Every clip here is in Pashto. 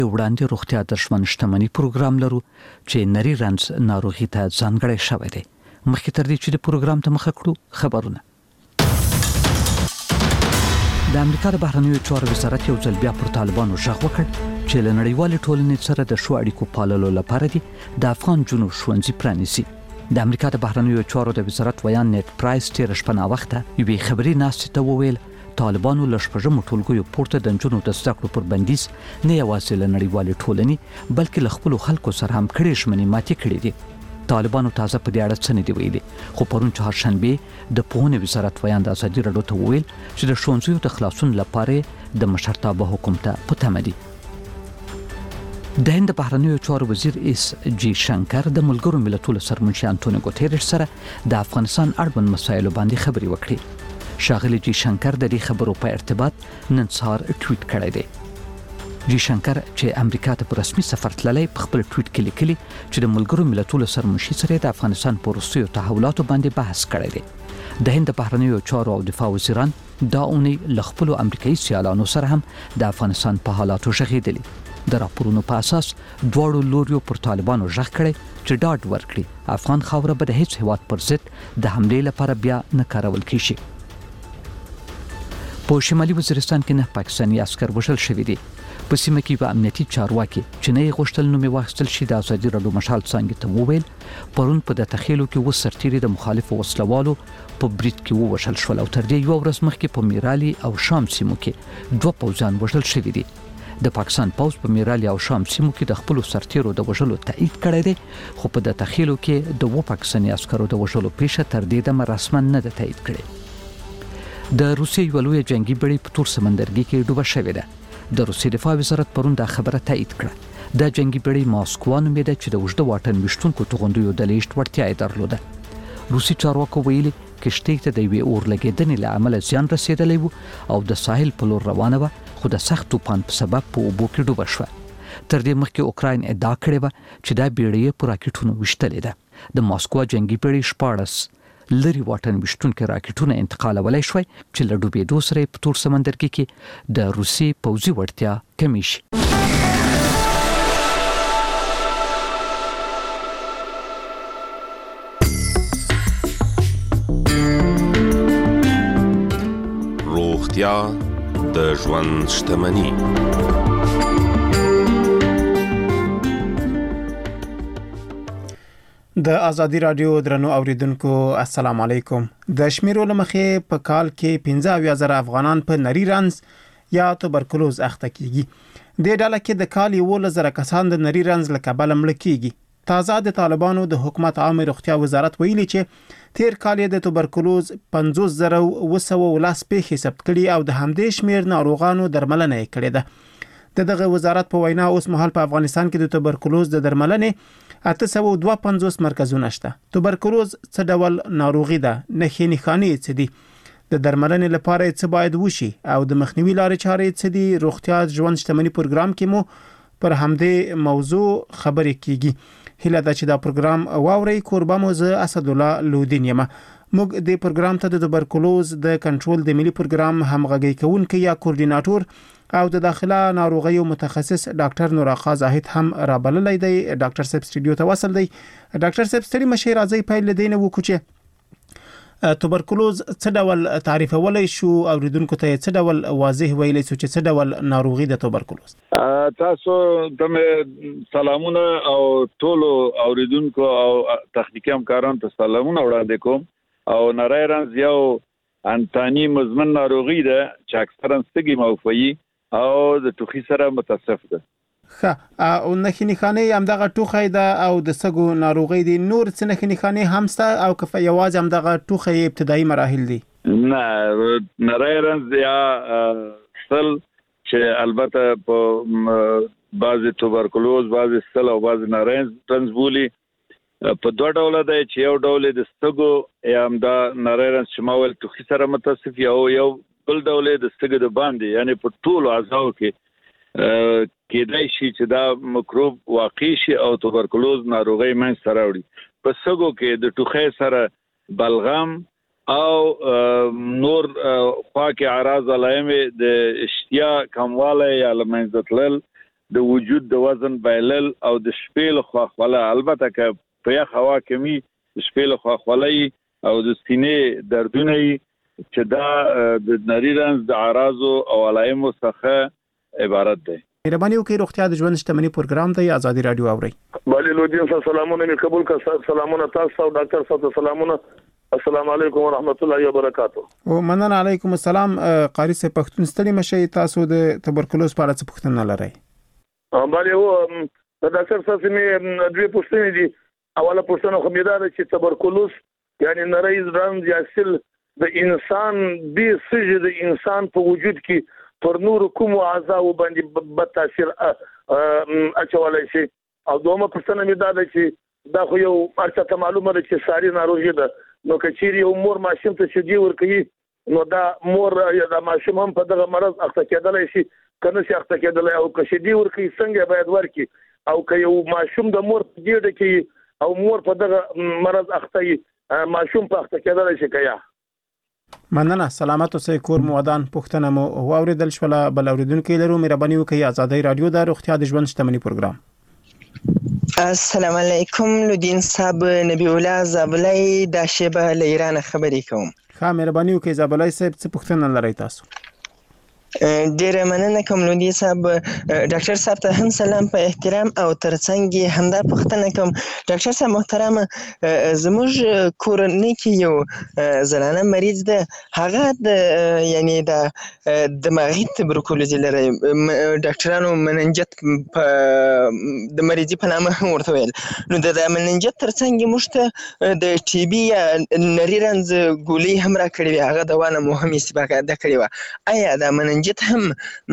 وړاندې روغتیا د ژوند شتمنۍ پروګرام لرو چې نری رنځ ناروغي ته ځانګړی شوی دی. مخکې تر دې چې د پروګرام ته مخه کړو خبرونه. د امریکا د بهرنیو چارو وزارت یو ځل بیا پر طالبانو غږ وکړ چې له نړیوالې ټولنې سره د ښو اړیکو پاللو لپاره دي د افغان جنو ښوونځي پرانیزي. د امریکا د بهرنیو چارو د وزارت ویان نیټ پرایس تیر شپه ناوخته یوې خبري ناستې ته وویل طالبانو له شپږمو ټولګیو پورته د نجونو د زده کړو پر بندیز نه یوازې له نړیوالې ټولنې بلکې له خپلو خلکو سره هم کړې ژمنې ماتې کړې دي. طالبانو تازه په دې اړه څه نه دي ویلي، خو پرون چهارشنبه د پوهنې وزارت ویان د ازادي راډیو ته وویل چې د ښوونځیو د خلاصون لپاره د مشرتابه حکومت په تمه دي. د هند بهرنیو چارو وزیر اس جی شنکر د ملګرو ملتونو سرمنشي انټونیو ګوتيريش سره د افغانستان اړوند مسایلو باندې خبرې وکړې. شاغلی جی شنکر د دې خبرو په ارتباط نن سهار ټویټ کړی دی. جی شنکر چې امریکا ته په رسمي سفر تللی په خپل ټویټ کې لیکلي چې د ملګرو ملتونو سرمنشي سره د افغانستان په وروستیو تحولاتو باندې بحث کړی دی. د هند بهرنیو چارو او دفاع وزیران دا اونۍ له خپلو امریکایي سیالانو سره هم د افغانستان په حالاتو غږېدلي. د راپورونو په اساس دواړو لوریو پر طالبانو غږ کړی چې ډاډ ورکړي افغان خاوره به د هیڅ هیواد پر ضد د حملې لپاره بیا نه کارول کیږي. په شمالي وزیرستان کې نه پاکستاني عسكر وژل شوي دي. په سیمه کې په امنیتي چارواکي چې نه یې غوښتل نومې واخیستل شي د ازادي راډیو مشال څنګه ته وویل پرون په د تخیلو کې وسرتيري د مخالفو وسلوالو په بریټ کې ووشل شول او تر دې یو ورځ مخکې په میرالي او شام سیمو کې دوه پوځیان وژل شوي دي. د پاکستان پوځ په میرالي او شام سیمو کې د خپل سرتیرو د وژلو تایید کړی دی، خو په د تخیلو کې د و پاکستاني عسکرو د وژلو پیښه تر دې دمه رسما نه ده تایید کړې. د روسیې یو لوی جنگي بړۍ په تور سمندرګي کې ډوبه شوې ده. د روسیې دفاع وزارت پرون دا خبره تایید کړه. دا جنگي بړۍ ماسکو نومېده چې د اوږده واټن ویشتونکو توغندیو د لیږد وړتیا یې درلوده. روسي چارواکو ویلي کشتۍ ته د یوې اور لګېدنې له امله زیان رسېدلی و او د ساحل په لور روانه وه، خو د سخت طوفان په سبب په اوبو کې ډوبه شوه. تر دې مخکې اوکراین ادعا کړې وه چې دا بېړۍ په راکټونو ویشتلې ده. د ماسکو جنگي بړۍ 14 لري واټن وشتونکو راکټونه انتقالولای شوی چې له ډوبېدو سره په تور سمندرګي کې د روسي پوځي وړتیا کمی شي. روغتیا د ژوند شتمني. د ازادي راډیو درنو اوریدونکو السلام علیکم. د شمیرو لمخې په کال کې 15,000 افغانان په نری رنځ یا توبرکلوز اخته کیږي. د ډله کې د کال 11,000 کسان د نری رنځ له کبله مړ کیږي. تازه د طالبانو د حکومت عامه روغتیا وزارت ویلي چې تیر کال د توبرکلوز 50,910 پیښې ثبت کړي او د همدې شمیر ناروغانو درملنه یې کړې ده. دغه وزارت په وینا اوس مهال په افغانستان کې د توبرکلوز د درملنې 852 مرکزونه شته. توبرکلوز څه ډول ناروغي ده؟ نښې نښانې څه دي؟ د درملنې لپاره څه باید وشي او د مخنیوي لارې چارې څه دي؟ روغتیا ژوند شتمنۍ پروګرام کې مو پر همدې موضوع خبرې کیږي. هیله ده چې دا پروګرام واورئ. کوربه مو زه اسد الله لودین یم. موږ د پروګرام ته د توبرکلوز د کنټرول د ملي پروګرام همغږي کوونکی یا کوردیناټور او د داخله ناروغیو متخصص ډاکټر نوراخا زاهد هم رابللی دی. ډاکټر صاحب سټوډیو ته وصل دی. ډاکټر صاحب ستړي مشه راځي پیل لدینه وکړو چې توبرکلوز څه ډول تعریفولای شو او ریدونکو ته څه ډول واضح ویلای شو چې څه ډول ناروغي د توبرکلوز؟ تاسو ته سلامونه او ټول اوریدونکو او تخنیکی همکارانو ته سلامونه وړاندې کوم. او نری رنځ یو انتانی مزمن ناروغي ده چې اکثرا سږي موفي او د ټوخي سره متصف ده. ښه، او نښې نښانې همدغه ټوخی ده او د سږو ناروغي دي. نور څه نښې نښانې هم شته او که یوازې همدغه ټوخی ابتدایي مراحل دي؟ نه، نری رنځ یا سل چې البته په بعضې توبرکلوز، بعضې سل او بعضې نری رنځ بولي، په دوه ډوله دی چې یو ډول د سږو یا همدا نری رنځ چې ما ویل ټوخي سره متصف، یو بل ډول د سږو د باندې یعنی په ټولو اعضاو کې کېدای شي چې دا مکروب واقع شي او توبرکلوز ناروغي منځته راوړي. په سږو کې د ټوخي سره بلغم او نور خواکې اعراض علائم د اشتیا کموالی یا له منځه تلل د وجود د وزن بایلل او د شپې لخوا خوله، البته که په یخ هوا کمی د شپې لخوا خولای او د سینې دردونه چې دا د نری رنځ د اعراضو او علایمو څخه عبارت دی. مهرباني وکړئ روغتیا د ژوند شتمنۍ پروګرام دی آزادي رادیو اورئ. بله لودین صاحب سلامونه می قبول کړه. سلامونه تاسو او ډاکټر صاحب سلامونه. السلام علیکم ورحمت الله وبرکاتہ. او مننه علیکم السلام. قاری صاحب پښتون ستړي مشي، تاسو د تبرکلوز په اړه څه پوښتنه لرئ؟ بله و ډاکټر صاحب می دوه پوښتنې دي. اوله پوښتنه خو می دا ده چې تبرکلوز یعنی نری رنځ یا سل د انسان به سجه د انسان په وجود کې پر نور کوم اعضاء باندې بد تاثیر اچولای شي؟ او دومره پوښتنه می دا ده چې دا خو یو ارڅه معلومه ده چې ساري ناروغي ده، نو کچېری یو مور ماشوم ته شیدې ورکوي نو دا مور یا دا ماشوم هم په دغه مرض اخته کېدلی شي کنه شي اخته کېدلی، او که شیدې ورکوي څنګه باید ورکړي، او که یو ماشوم د مور په ګېډه کې او مور په دغه مرض اخته وي ماشوم په اخته کېدلی شي که یا؟ مننه. سلامت اوسئ. کور مو ودان. پوښتنه مو واوریدل شوله. بل اوریدونکي لرو. مهرباني وکړئ آزادي رادیو د روغتیا د ژوند شتمنۍ پروګرام. السلام علیکم لودین صاحب، نبی الله زابلای د شیبه له ایران خبرې کوم. ښه مهرباني وکړئ زابلای صاحب، څه پوښتنه لرئ تاسو؟ ډیره مننه کوم لودین صاحب. ډاکټر صاحب ته هم سلام په احترام او ترڅنګ یې همدا پوښتنه کوم. ډاکټر صاحب محترم، زموږ کورنۍ کې یو زنانه مریض ده، هغه د یعنی د دماغي تبرکلوز لري. ډاکټرانو مننجت د مریضي په نامه ورته ویل، نو د مننجت ترڅنګ موږ ته د ټي بي یا نری رنځ ګولۍ هم راکړې وې، هغه دوا نه مو هم استفاده کړې وه. آیا دا مننجت هم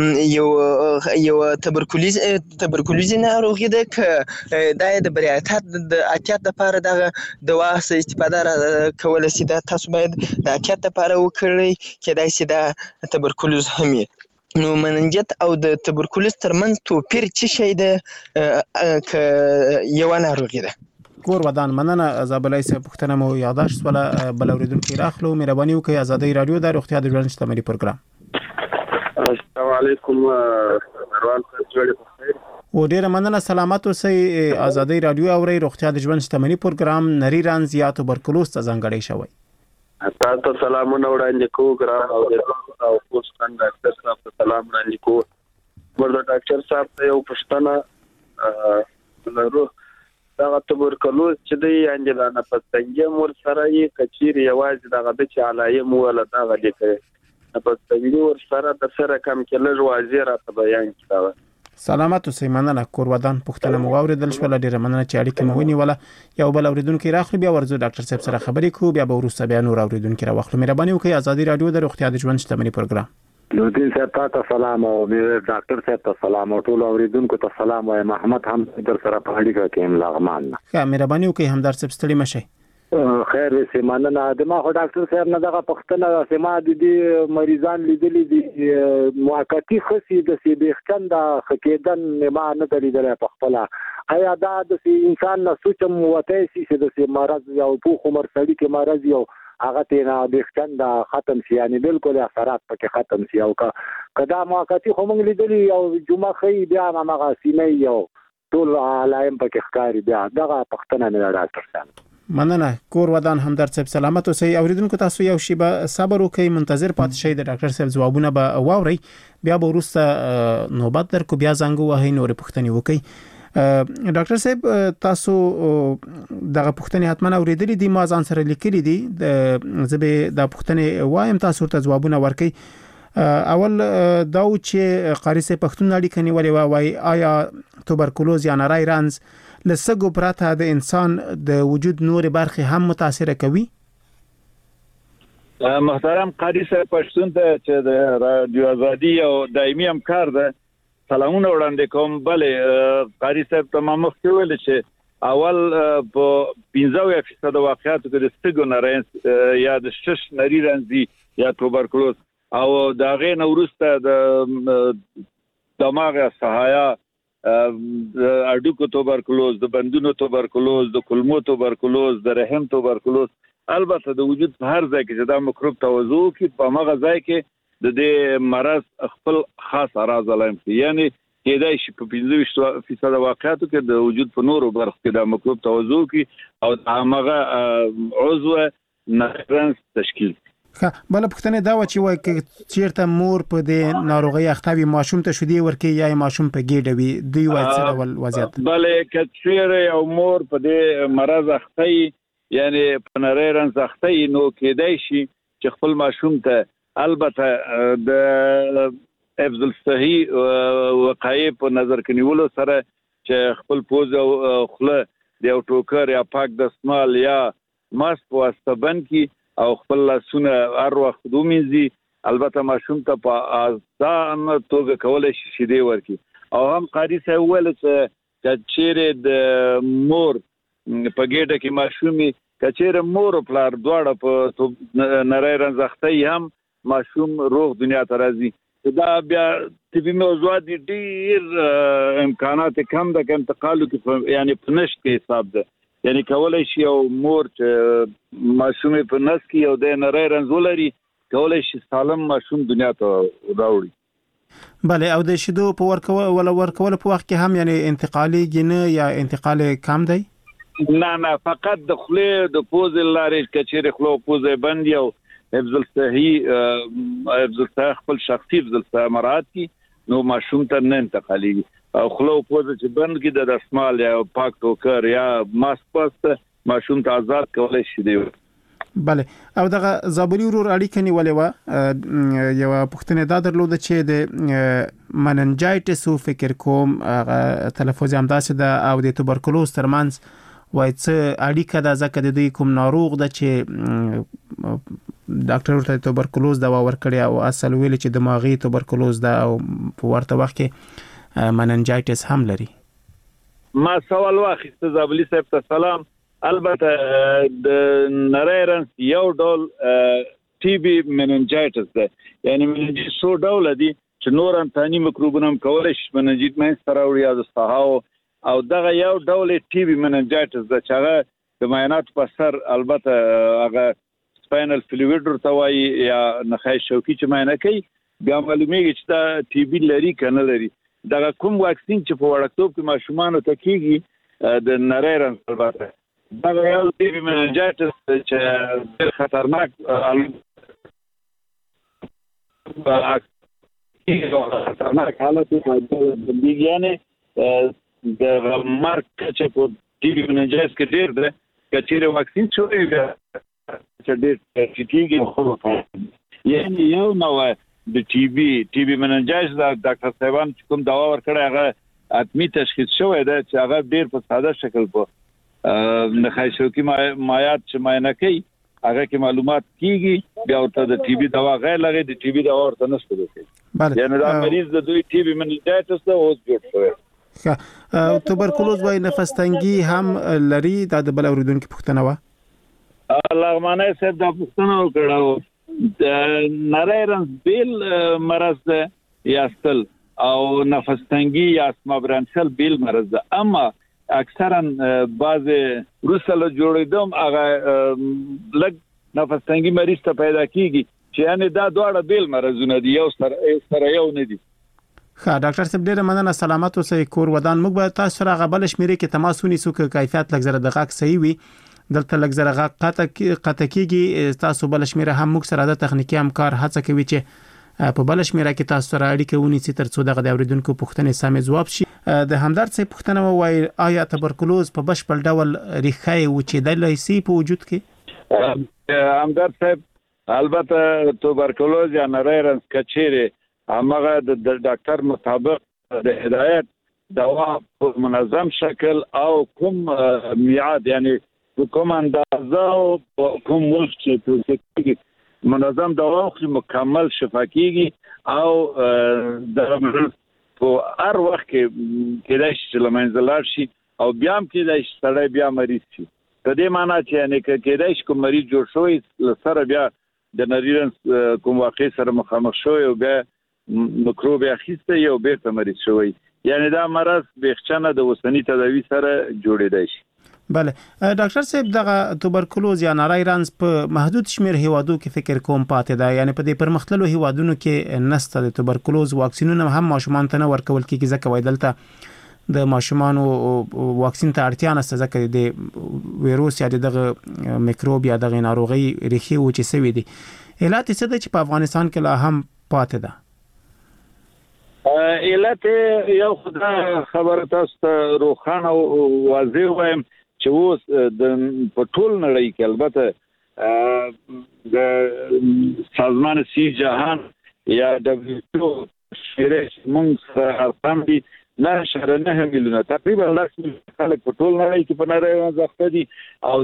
یو تبرکلوزي ناروغي ده که دا د بریاتات د احتیاط لپاره دغه دوا څه استفاده کولی شي؟ دا تاسو باید د احتیاط لپاره وکړئ، کیدای شي دا تبرکلوز هم وي. نو مننجت او د تبرکلوز ترمنځ توپیر څه شی ده که یوه ناروغي ده؟ کور ودان. مننه زابلای صاحب، پوښتنه مو یاداشت شوله. بل اوریدونکي راخلو. مهرباني وکړئ آزادي رادیو د روغتیا د ژوند شتمنۍ پروګرام. السلام علیکم مروان صاحب، جوړ بخیر. و ډیره مننه. سلامت اوسئ. آزادي رادیو اورئ. روغتیا د ژوند شتمنۍ پروګرام نری رنځ یا تبرکلوز ته ځانګړی شوی. تاسو ته سلامونه وړاندې کوو ګران او پوسټان ډاکټر صاحب ته سلام وړاندې کوو. ورته ډاکټر صاحب ته یو پوښتنه لرو. دا تبرکلوز چې دی یعنی دا نفس تنګي مور سره یې کچیر یوازې دغه د چې علایم ولا دغه دي کوي نفس تنګي ور سره د سره کم کې لږ واضح راته بیان کړه. سلامت اوسئ. مننه. کور ودان. پوښتنه مو واوریدل شوله. ډیره مننه چې اړیکه مو ونیوله. یو بل اوریدونکي راخلو، بیا ورځو ډاکټر صاحب سره خبرې کوو، بیا به وروسته بیا نور اوریدونکي راوخلو. مهرباني وکړئ آزادي رادیو د روغتیا د ژوند شتمنۍ پروګرام. لودین صاحب ته سلام او ډاکټر صاحب ته سلام او ټول اوریدونکو ته سلام وایم. محمد هم در سره په اړیکه کې ام لغمان. ښه مهرباني وکړئ همدار صاحب، ستړي مشئ. خیر وسه مننه. د ما خو ډاکټر صاحب نه دغه پښتنه سما د مریضان لیدلې دي موقتی خصي د سیبختن د خکېدن ما نه لیدل په خپل. آیا دا د انسان نه سوچم وته سي چې د مرض یا په عمر سړي کې مرض یو هغه تینا بختن د ختم شي، یعنی بالکل اثرات پکې ختم شي، او کدا موقتی خو موږ لیدلې او جمعه خي بیا هغه سینې یو ټول علایم پکې ښکاری. بیا دغه پښتنه نه ډاکټر صاحب. مننه. کور ودان. همدرد صاحب سلامت اوسئ. اوریدونکو تاسو یو شی به صبر وکئ، منتظر پاتې شئ. د ډاکټر صاحب ځوابونه به واورئ، بیا به وروسته نوبت درکو، بیا زنګ وهئ، نورې پوښتنې وکئ. ډاکټر صاحب تاسو دغه پوښتنې حتما اوریدلې دي، ما ځان سره لیکلې دي. زه به دا پوښتنې وایم، تاسو ته ځوابونه ورکئ. اول دا چې قاری صاحب پښتون اړیکه نیولې وای، آیا تبرکلوز یا نری رنځ له سږو پرته د انسان د وجود نور برخې هم متاثر کوي؟ محترم قاری صاحب پښتون ته چې د رادیو آزادي او دایمي همکار ده سلامونه وړاندې کوم. بله قاری صاحب ته ما مخکې ویل چې اول په 15% واقعاتو کې د سږو نری یا د شش نری رنځ یا تبرکلوز او د هغې نه وروسته د دماغ سحایا، د اډوکو تبرکلوز، د بندونو تبرکلوز، د کولمو تبرکلوز، د رحم تبرکلوز، البته د وجود په هر ځای کې چې دا مکروب توضع کې په هغه ځای کې د دې مرض خپل خاص اراز علائم کوي. یعنی کېدای شي په 25% واقعاتو کې د وجود په نورو برخو کې د مکروب توزع کی او هغه عضو نرنس تشکیل. بل پښتنه دا و چې وای چې چیرته مور په دې ناروغي اختوي ماشوم ته شودي ورکي یا ماشوم په ګډه وي دوی وای څه ډول وضعیت؟ بلې کچېره یو مور په دې مرض اختی یعنی په نرنس اختی نو کېدای شي چې خپل ماشوم ته البته د حفظ الصحي وقایع په نظر کې نیولو سره چې خپل پوز او خله د یو ټوکر یا پاک دستمال یا ماسک واسطه بند کی او خپل لاسونه هر وخت دومینځي. البته ماشوم ته په ځان توګه کولای شي شیدې ورکړي. او هم قاری صاحب ویل چې چیرې د مور په ګډه کې ماشومي کچېره مور او پلار دواړه په نری رنځختي هم ماشوم روغ دنیا ته راځي. دا بیا طبي موضوعات ډېر امکانات کم د انتقالو کې یعنی په نشت کې حساب ده. یعنی کولای شي او مور چې ماشوم په نس کې او د نری رنځولري کولای شي سالم ماشوم دنیا ته راوړي. بله او د شیدو په ورکول په وخت کې هم یعنی انتقالي جنه یا انتقال کم دی؟ نه فقط د خله د پوز لارې کچېره خله پوز بند یو حفظ الصحي خپل شخصي حفظ الصحي مراعات کی نو ماشوم ته نه انتقالي او خلو پوزه چې بند کی د دستمال یا پاک ټوکر یا ماسک پاست ماشوم ته آزاد کولای شي دی. بله او دغه زابلی ورور اړیکه نیولې و یو پښتنه دا درلوده چې د مننجایټس فکر کوم تلفظ هم داسې ده او د توبرکلوز ترمنځ وای څه اړیکه ده ځکه د دوی کوم ناروغ ده چې ډاکټر ورته توبرکلوز دوا ورکړي او اصل ویل چې دماغي توبرکلوز ده او په ورته وخت کې مننجایټس هم لري. ما سوال واخیست زابلی صاحب ته سلام. البته د نریرنس یو ډول ټي بي مننجایټس ده یعنی مننجایټس څو ډول دي چې نور انتاني میکروبونه هم کولای شي مننجایټ مې سره وړي از ساحو او دغه یو ډول ټي بي مننجایټس ده چې هغه د معاینات په سر البته هغه سپاینل فلویډ ورتوي یا نخای شوکي چې معاینه کوي بیا معلومیږي چې دا ټي بي لري کنه لري. دا کوم واکسین چې په وړکتوب کې ماشومان ته کیږي د نریرنس البته دا یو ټي بي مننجایټس چې ډېر خطرناک حالت دی یعنی د مارک چې په ټي بي مننجایټس کې ډېر ده کچېره واکسین شوی بیا چې ډېر کیږي یعنی یو نو د ټي بي مننجایټس د ډاکټر صاحبان کوم دوا ورکړی هغه اتمی تشخیص شوی دی چې هغه ډېر په ساده شکل په نخای شوکي مایعات چې معاینه کوي هغه کې معلومات کیږي بیا ورته د ټي بي دوا غیر لګي د ټي بي دوا ورته نشته دی یعنی دا مریض د دوی ټي بي مننجایټس ته اوس جوړ شوی. توبرکلوز وای نفس تنګي هم لري دا د بل اوریدونکو پوښتنه و لغمانه صاحب دا پوښتنه وکړه د نریرنس بیل مرض ده یاستل او نفس تنګي یا اسما برانشل بیل مرض ده اما اکثرا بعض روسل جوړیدم هغه لګ نفس تنګي مریض ته پیدا کیږي چې یعنی دا دواړه بیل مرزونه دي یو سره یو نه دي. ښه ډاکټر صاحب ډیره مننه سلامت اوسئ کور ودان. موږ به تاسو سره غبل شمیرې کې تماس ونیسو چې کیفیت لږ زره دقیق صحیح وي دلته لږ زره قطع کیږي تاسو بل شمیره هم موږ سره د تخنیکی همکار هڅه کوي چې په بل شمیره کې تاسو سره اړیکه ونیسي ترڅو دغه د اوریدونکو پوښتنې سمې ځواب شي. د همدرد صاحب پوښتنه وایي آیا توبرکلوز په بشپړ ډول ریښه وچېدلای شي په وجود کې؟ همدرد صاحب البته توبرکلوز یا نریرنس کچېره هغه د ډاکټر مطابق د هدایت دوا په منظم شکل او کوم میعاد یعنی کوم اندازه او کوم وخت چې منظم دوا خو مکمل شفا کیږي او د مرض په هر وخت کې کېدای شي لمنځلار شي او بیا هم کېدای شي سړی بیا مریض شي. په دې معنی چې یعنی کېدای شي کوم مریض جوړ شوی سره بیا د نریرنس کوم واقع سره مخامخ شوی او بیا مکروب اخیسته یو بیرته مریض شوی یعنی دا مرض بېخچنه د اوسنی تداوی سره جوړېدای شي. بله ډاکټر صاحب دغه توبرکلوز یا نری رنز په محدود شمیر هیوادو کې فکر کوم پاتې ده، یعنی په دې پرمختللو هیوادونو کې نسته د توبرکلوز واکسینونه هم ماشومان ته نه ورکول کیږي ځکه وای دلته د ماشومان واکسین ته اړتیا نشته ځکه د ویروس یا دغه میکروب یا دغه ناروغي ریښې و چې سوي دي. علت څه ده چې په افغانستان کې لا هم پاتې ده؟ علت یو خدای خبره تاسو ته روخانه او واضح وایم چې اوس د پټول نړۍ کې البته د سازمان سی جهان یا دبليو شریش موږ ارقام دي 9.9 میلیونه تقریبا لاس خلک پټول نړۍ کې په نړۍ باندې دي او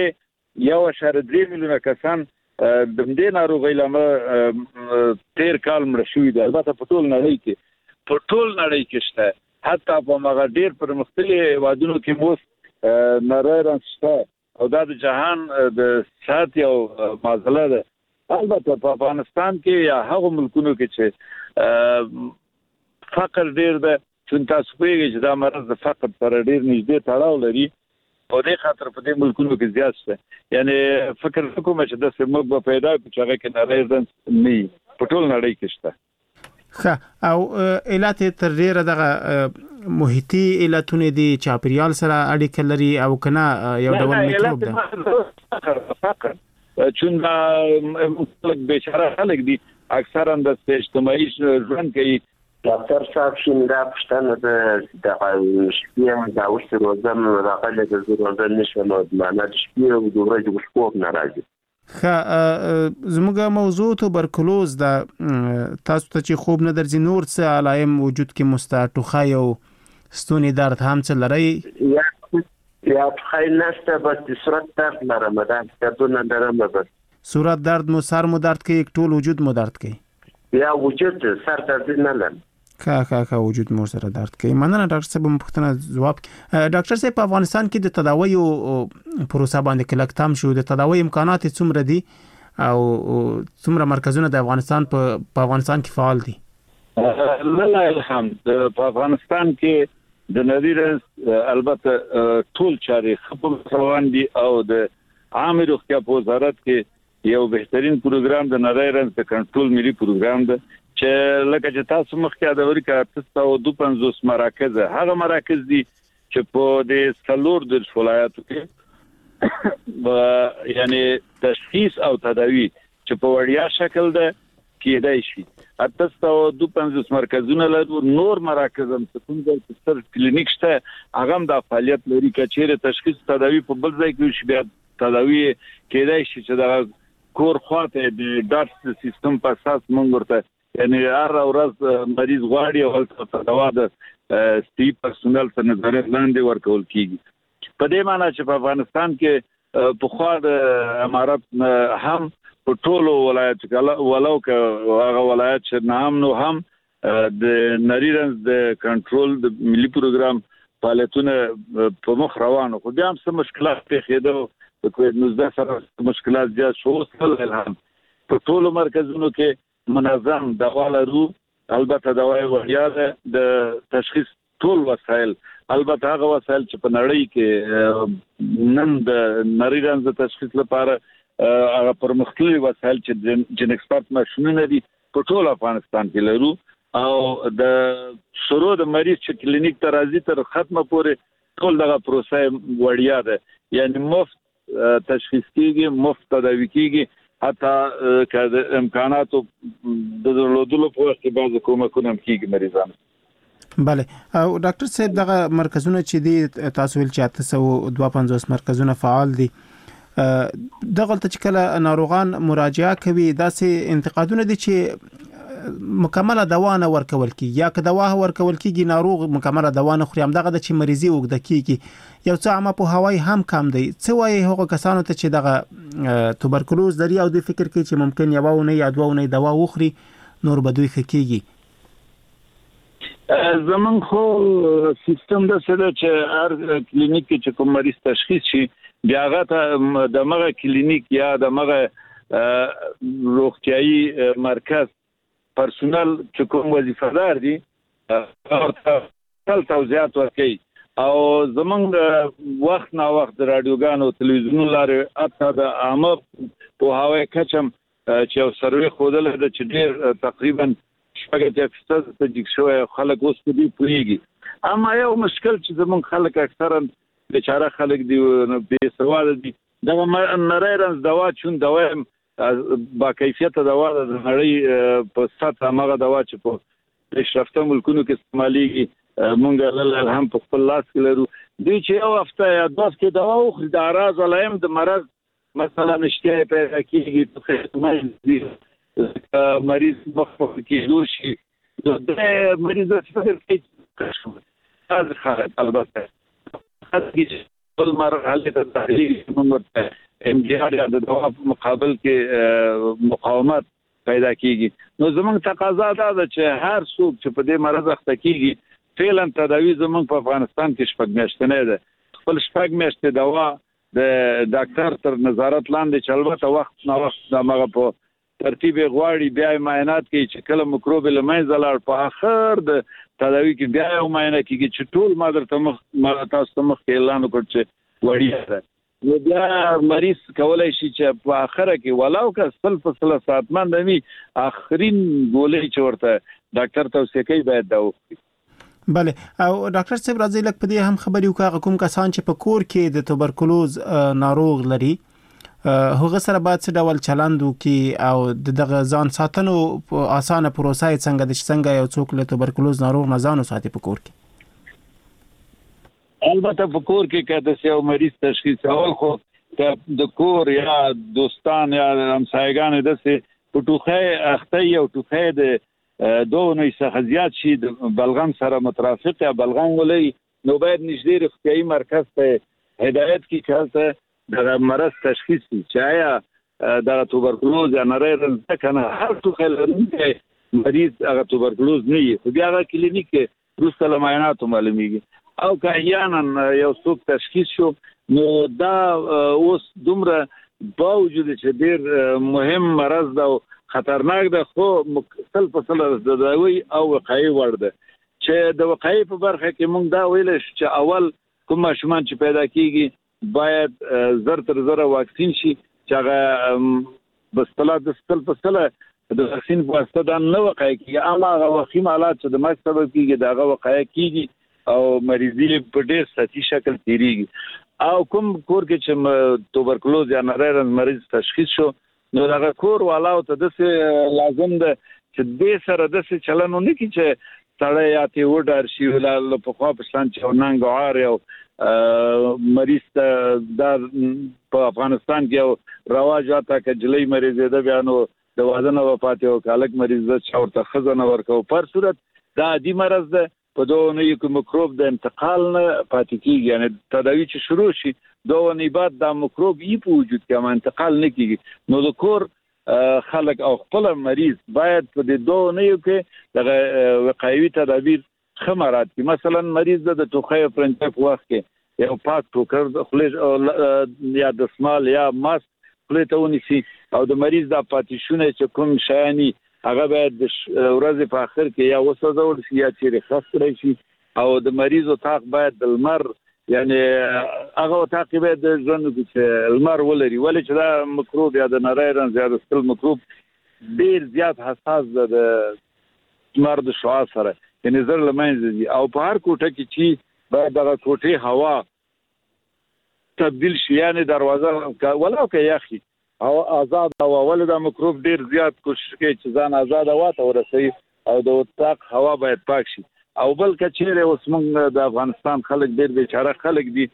دغه 1.3 میلیونه کسان د دې ناروغۍ لامل تیر کال مړ شوي دي. البته پټول نړۍ کې پټول نړۍ کې شته، حتی په هغه ډیر پرمختللي هیوادونو کې موږ نری رنز شته او دا د جهان د صحت یو معضله ده. البته په افغانستان کې یا هغه ملکونو کې چې فقر ډیر ده، چې تاسو پیږئ چې دا مرض د فقر سره ډیر نږدې تړاو لري او د خاطر په دې ملکونو کې زیات شته. یعنی فکر کوم چې د سیمه په پیدا کې هغه کې نری رنز نه په ټول نړۍ کې شته. او علت تر ډیره دغه محیطي علتونه دي، چاپیریال سره اړیکه لري او کنه یو ډول میکروب ده؟ فقر چون مخلق بیچاره خلک دي اکثرا د اجتماعي ژوند کوي. ډاکټر صاحب شیندا پښتنه د شپې دا اوس روزم راغله د روزم نشو نو معنا د شپې او د ورځې وښکوب ناراضي. زموږ موضوع توبرکلوز ده. تاسو ته چې خوب نه درځي نور څه علائم وجود کې مستټوخی او ستوني درد هم څه لري؟ یا ټوخی نشته بس د صورت درد لرم، دا دردونه لرم بس. صورت درد مو سر مو درد کوي، ټول وجود مو درد کوي؟ یا وجود سر درد نه لرم. کا وجود مو سره درد کوي. مننه ډاکټر صاحب مختنه جواب. ډاکټر صاحب په افغانستان کې د تداوی او پروسه باندې کلک تام شو، د تداوی امکانات څومره دي او څومره مرکزونه د افغانستان په افغانستان کې فعال دي؟ لله الحمد په افغانستان کې د نری رنز البته ټول چاري خپل روان دي او د عامه روغتیا په وزارت کې یو بهترین پروګرام د نری رنز د کنټرول ملي پروګرام ده چې لکه چې تاسو مخکې د ورکه 352 مراکز هغه مراکز دي چې په د څلور د ولایتو کې یعنی تشخیص او تداوی چې په وړیا شکل ده کېدای شي. 352 مرکزونه لرو، نور مراکز هم څنګه چې سر کلینیک شته هغه هم د فعالیت لري. کچېره تشخیص تداوی په بل ځای کې شي، بیا تداوی کېدای شي چې د کور خواته د ډاټ سیستم په اساس مونږ ورته یعنی هر ورځ مریض غواړي او تداوا د سټي پرسونل ته نظارت لاندې ورکول کیږي. په دې معنی چې په افغانستان کې په خوا د امارات هم په ټولو ولایت کې ولو که هغه ولایت چې نام نو هم د نری رنز د کنټرول د ملي پروګرام فعالیتونه په مخ روانو، خو بیا هم څه مشکلات پیښېدل. د کووډ-19 سره مشکلات زیات شو. الحمد په ټولو مرکزونو کې منظم دوا لرو. البته دوا وړیا ده، د تشخیص ټول وسایل، البته هغه وسایل چې په نړۍ کې نن د نری رنز تشخیص لپاره هغه پرمختللي وسایل چې جن ایکسپرت ماشینونه دي په ټول افغانستان کې لرو. او د شروع د مریض چې کلینیک ته راځي تر ختمه پورې ټول دغه پروسه وړیا ده، یعنی مفت تشخیص کیږي، مفت تداوی کیږي، حتی که د امکاناتو د درلودلو په وخت کې بعض کومکونه هم کیږي مریضانو. بله. او ډاکټر صاحب دغه مرکزونه چې دي تاسو ویل چې 852 مرکزونه فعال دي، دغه ته چې کله ناروغان مراجعه کوي داسې انتقادونه دي چې مکمله دوا نه ورکول کیږي، یا که دوا ورکول کیږي ناروغ مکمله دوا نه خوري، هم دغه د چې مریضي وګد کیږي. یو څه عامه په هوای هم کم دی. څه وایي هغه کسانو ته چې دغه توبرکلوز لري او د فکر کوي چې ممکن یو نه یا دوه نه دوا وخوري نور به دوی کیږي؟ زمون خو سیستم د څه چې هر کلینیک کې چې کوم مریض تشخیص شي بیا هغه د مغه کلینیک یا د مغه روغتيایي مرکز پرسونل چې کوم وظیفه‌دار دي ورته توضیحات ورکوي. او زمونږ وخت نا وخت رادیوګانو تلویزیونونو لارې اته د عامه په هواي کچم چې یو سروې خودل د چې ډېر تقریبا 80% ته شوی خلک اوس په دې پوهیږي. اما یو مشکل چې زمونږ خلک اکثرا بیچاره خلک دی بې سواده دي دا نری رنځ دوا چون دوا با کیفیت دوا د نړۍ په سطح هغه دوا چې په پیشرفته ملکونو کې استعمالېږي مونږ له هم په خپل لاس کې لرو. دوی چې یو هفته یا 2 هفتې دوا وخوري د اعراض علایم د مرض مثلا اشتها پیدا کېږي مریض مخ کېدو شي د مریض فکر کوي هذا خالد البته خل مرحله د تحلیل موږ امجاد د دوا په مقابل کې مقاومت پیدا کیږي. نو زمونږ تقاضا ده چې هر څوک چې په دې مرض اخته کیږي فعلا تداوی زمونږ په افغانستان کې شپږ میاشتې نه ده. خپل شپږ میاشتې دوا د ډاکټر تر نظارت لاندې چلوته وخت نا وخت دغه په ترتیب غواړي بیا معاینات کوي چې کله میکروب له منځه لاړ په اخر د تداوی کې بیا یو معاینه کیږي چې ټول مادر ته تاسو مخ کې اعلان وکړ چې وړیا ده. نو بیا مریض کولای شي چې په اخره کې ولاو که سل فصله ساتمن دمي اخرین ګولې چې ورته ډاکټر توصیه کوي باید دا وکړي. بله او ډاکټر صاحب راځي لکه په دې هم خبرې وکړه کوم کسان چې په کور کې د توبرکلوز ناروغ لري هغه سره باید څه ډول چلند وکړي او دغه ځان ساتنو اسانه پروسه څنګه د څنګه یو څوک له توبرکلوز ناروغ نه ځان ساتي په کور کې. البته په کور کې کله چې یو مریض تشخیص اول خو د کور یا دوستان یا همسایگان دسه په ټوخه اخته یو ټوخه د دوه نه څخه زیات شي د بلغم سره مترافق یا بلغم ولې نو باید نږدې روغتیايي مرکز ته هدایت کی چې د مرض تشخیص چې آیا د توبرکلوز یا نری رنځ کنه هر ټوخه لرونکی مریض هغه توبرکلوز نه وي خو بیا هغه کلینیک کې روسته له معایناتو معلومیږي او که احیانا یو څوک تشخیص شو نو دا اوس دومره باوجود چې ډیر مهم مرض ده او خطرناک ده خو مختل فصل د داوی او وقایي وړ ده چې د وقایي په برخه کې موږ دا ویل چې اول کوم ماشومان چې پیدا کیږي باید زر تر زر واکسین شي چې هغه بسطلا د سل فصل د واکسین په واسطه دا نه وقایي کیږي اما هغه وخیم حالات چې د مرګ سبب کیږي دا هغه وقایي کیږي او مریضي په ډېر سطحي شکل تیریږي او کوم کور کې چې توبرکلوز یا نری رنځ مریض تشخیص شو نو هغه کور والاو ته داسې لازم ده چې دې سره داسې چلن ونه کړي چې سړی یا ته وډار شي له پخوا په شان چې ننګوار یو مریض ته د په افغانستان کې یو رواج اته چې جلۍ مریض ده بیا نو د وازنه وفات یو کالک مریض ده چې ورته خزانه ورکو پر صورت دا عادي مرض ده په دوه نه یو میکروب د انتقال نه پاتې کیږي یعنی تداوی چې شروع شي دوه نه بعد د میکروب په وجود کې انتقال نه کیږي نو د کور خلک او خپل مریض باید په دې دوه نه یو کې د وقایوي تدابیر خمرات کی مثلا مریض د ټوخه پرنټ په وخت کې یو پاک ټوکر خپل یا د سمال یا ماسک خپل ته ونیسي او د مریض د پاتیشونه چې کوم شایانی هغه باید د ورځې په اخر کې یا وسوځول شي یا چیرې خاص کړی شي او د مریض اتاق باید د لمر یعنی هغه اتاق باید د ژوند کې لمر ولري ولې چې دا میکروب یا د نری رنځ یا د سکل میکروب ډیر زیات حساس ده د لمر د شعاع سره یعنی زر لمنځ دي او په هر کوټه کې چې باید دغه کوټه هوا تبدیل شي یعنی دروازه ولا کې یخي او آزاد او ولې د میکروب ډیر زیات کوشش کوي چې ځان آزاد واته ورسي او د اتاق هوا باید پاک شي او بل کچېره اوس موږ د افغانستان خلک ډیر بیچاره خلک دي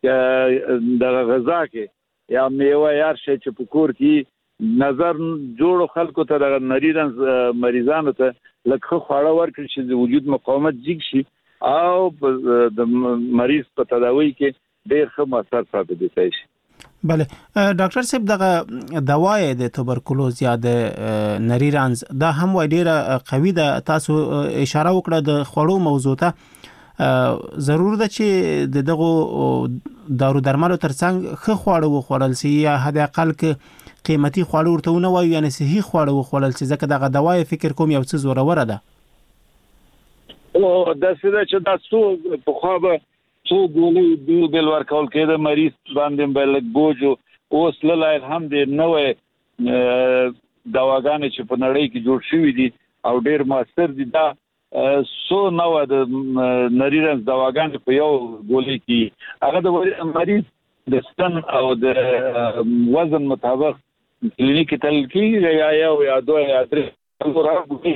د غذا کې یا میوه یار شي چې په کور کې نظر جوړ خلکو ته د نریدن مریضانو ته لکه خواړه ورکړي چې د وجود مقاومت جګ شي او د مریض په تداوی کې ډیر ښه اثر ثابت دي شي. بله ډاکټر صاحب دغه دوای د توبرکلوز یا د نری رنځ دا هم وای ډیره قوي ده تاسو اشاره وکړه د خوړو موضوع ته ضرور ده چې دغه دارو درملو ترڅنګ ښه خواړه وخوړل شي یا حد اقل کې قیمتي خواړه ورته ونه وایو یعنی صحیح خواړه وخوړل شي ځکه دغه دوای فکر کوم یو څه زوره ده او د څه چې تاسو په خو به سو ګولې بل ورکول کېده مریض باندې بل بوجو اوس له الحمدلله نوې دواګانې چې په نړۍ کې جوړ شوې دي او ډېر موثر دي دا سو نو د نریرنز دواګانې په یو ګولې کې هغه د مریض د ستن او د وزن مطابق کلینیک تل کې یا یو یا دوه یا درې راغلي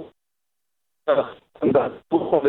دا په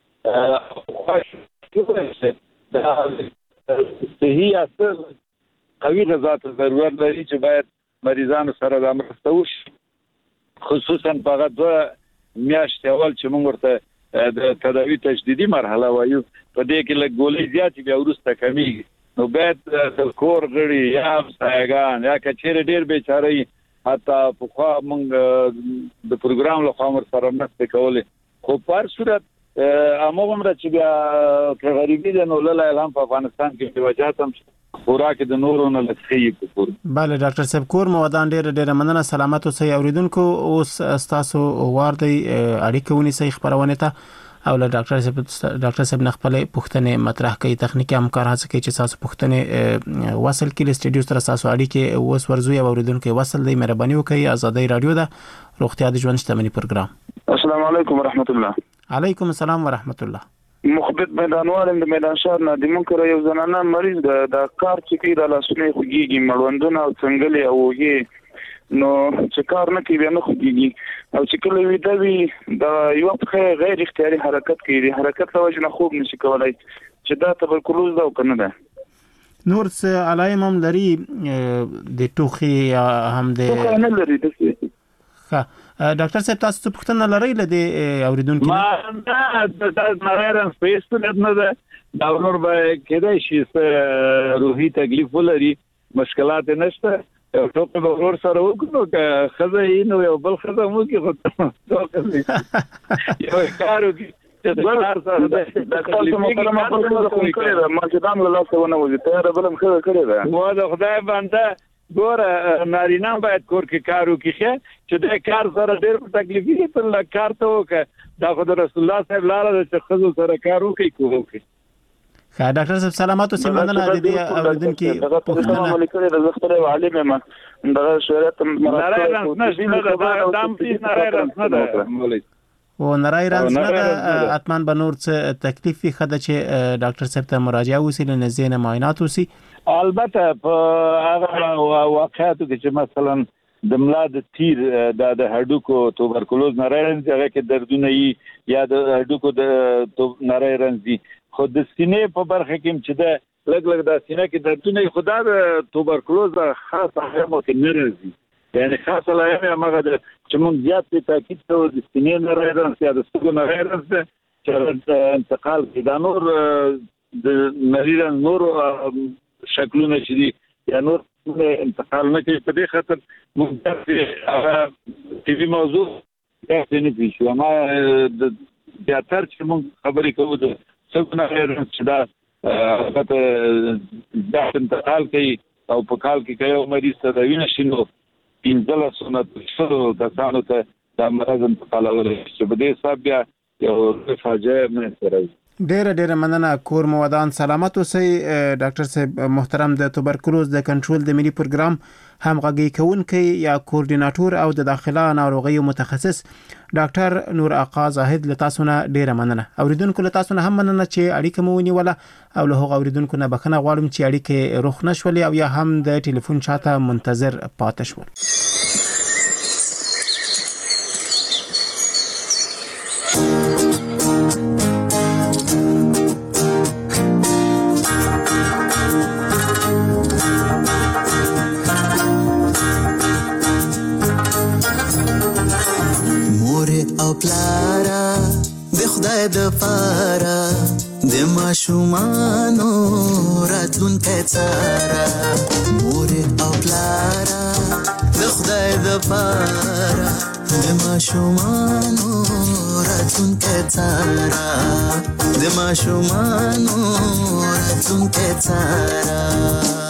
دا صحیح اثر قوي غذا ته ضرورت لري چې باید مریضانو سره د مرسته وشي خصوصا په هغه دوه میاشتې اول چې موږ ورته د تداوی تجدیدي مرحله وایو په دې کې لږ ګولې زیاتې بیا وروسته کمیږي نو باید د کور غړي یا سایګان یا کچېره ډېر بیچاره حتی په خوا موږ د پروګرام له خوا سره مرسته کولې خو په هر صورت امو عمره چې بیا غریبي د نو له اعلان په افغانستان کې وجات هم خوراک د نورو نه لڅي په بله ډاکټر صاحب کور مو ودان ډېر مننه سلامت اوسئ اوریدونکو اوس تاسو واردی اړیکه ونیسئ خبرونه ته او له ډاکټر صاحب نه خپل پوښتنې مطرح کوي تخنیکی همکار هڅه کوي چې تاسو پوښتنې وصل کړئ سټډیو سره تاسو اړیکه اوس ورزوي اوریدونکو وصل دی مهرباني وکړئ آزادۍ رادیو ده روغتیا د ژوند شتمنۍ پروګرام السلام علیکم ورحمت الله علیکم السلام ورحمت الله مخبت میدانوال د میدان شهر نه د منکر یو زنانه مریض د کار چې کې د لاسونو خوږیږي مړوندونه او څنګهلې او یې نو چې کار نه کوي نه خوږیږي او چې کله وی دا وی د یو په غیر اختیاري حرکت کوي حرکت له وجه نه خوب نشي کولای چې دا تبرکلوز دا کنه ده نور څه علایم هم لري د ټوخي هم د نه لري د ډاکټر صاحب تاسو پوښتنه لرئ له اوریدونکو ما نه نارایرن سپیس نه ده دا ورور به کېدای شي روحي تکلیف ولري مشکلات نشته یو ټوپ به ورور سره وکړو که خزه یې نو یو بل خزه مو کې خو یو کارو کې د کار سره د خپل محترمه په څیر کړی دا ما چې دام له لاسه ونه وځي ته ربلم خزه کړی دا مو د خدای باندې ګوره نارینه باید کور کې کار وکړي چې د کار سره ډېر تکلیفي دي پر کار ته وکړه دا خو د رسول الله صاحب لاره ده چې ښځو سره کار وکړي ډاکټر صاحب سلامات اوسئ مننه د دې اوریدونکو پوښتنه وکړه د زختره عالم ما دغه شریعت نارای رنس نه ده اتمن به نور څه تکلیفي خده چې ډاکټر صاحب ته مراجعه وسی له نزدې معاینات وسی البته په هغه واقعاتو کې چې مثلا د ملا د تیر د هډوکو توبرکلوز نارای رنس هغه کې دردونه یا د هډوکو د نارای رنس دي خو د سینې په برخه کې چې د لګ د سینې کې دردونه خدا د توبرکلوز خاصه هم کې نه راځي یعنی خاصه لایمه هغه چې موږ زیات په تاکید کوو د سینې نارای رنس یا د سګو نارای رنس چې انتقال کې دا نور د نریرن نور شکلونه چې دي یا نور انتقال نه کوي په دې خاطر موږ د ټي وي موضوع تاسو نه پیښو ما د زیاتر چې موږ خبرې کوو د څنګه نه چې دا د انتقال کوي او په کال کې کوي مریض ته د وینې شنو پینځله سنت شروع د ځانو ته د مرض انتقالول چې په دې حساب بیا یو فاجعه نه سره ډېر مننه کور مو ودان سلامت اوسئ ډاکټر صاحب محترم د توبرکلوز د کنټرول د ملي پروګرام همغږي کوونکی یا کوارډیناټور او د داخله ناروغیو متخصص ډاکټر نور آقا زاهد له تاسو نه ډېر مننه اوریدونکو له تاسو نه هم مننه چې اړیکه مو ونیوله او له هغو اوریدونکو نه بخښنه غواړم چې اړیکه روښ نشولې او یا هم د ټلیفون چاته منتظر پاتې شول د پارا د ماشومانو راتلونکي څارا مور او پلارا د خدای د پارا د ماشومانو راتلونکي څارا د ماشومانو راتلونکي څارا